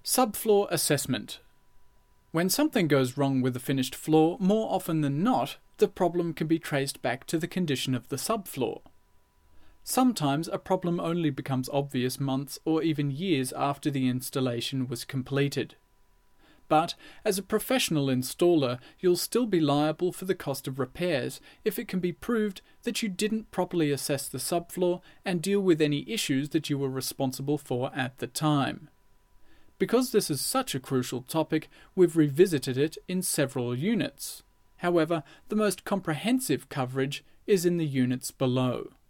Subfloor assessment. When something goes wrong with the finished floor, more often than not, the problem can be traced back to the condition of the subfloor. Sometimes a problem only becomes obvious months or even years after the installation was completed. But as a professional installer, you'll still be liable for the cost of repairs if it can be proved that you didn't properly assess the subfloor and deal with any issues that you were responsible for at the time. Because this is such a crucial topic, we've revisited it in several units. However, the most comprehensive coverage is in the units below.